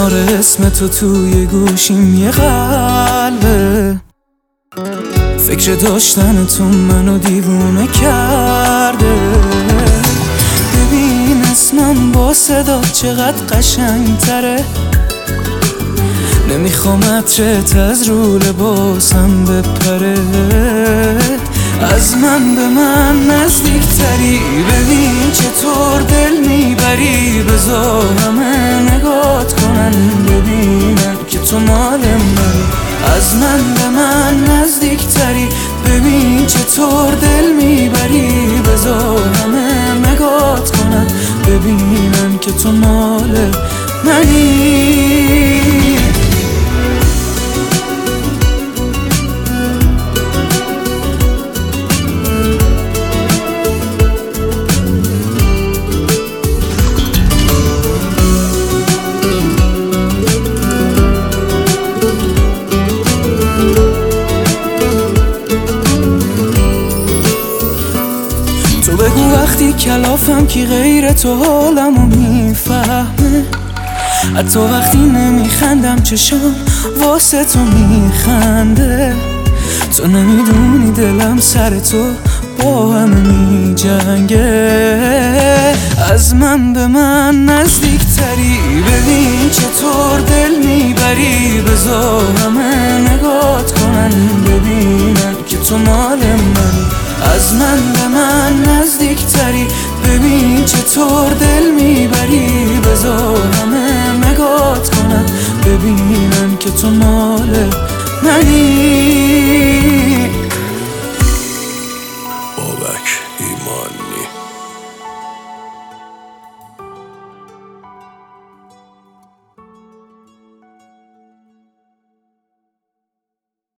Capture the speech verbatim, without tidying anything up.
شماره اسم تو توی گوشیم یه قلبه. فکر داشتن تو منو دیوونه کرده. ببین اسمم با صدا چقدر قشنگ تره. نمیخوام عطرت از رو لباسم بپره. از من به من نزدیک تری. ببین چطور دل میبری. بذار همه نگات کنن ببینن که تو مال منی. از من به من نزدیک تری. ببین چطور دل میبری. بذار همه نگات کنن ببینن که تو مال منی. تو بگو وقتی کلافم کی غیر تو حالمو میفهمه. حتی وقتی نمیخندم چشام واسه تو میخنده. تو نمیدونی دلم سر تو با همه میجنگه. از من به من نزدیک تری. ببین چطور دل میبری. بذار همه نگات کنن ببینن که تو مال منی. از من به من نزدیک تری. ببین چطور دل میبری. بذار همه نگات کنن ببینن که تو مال منی.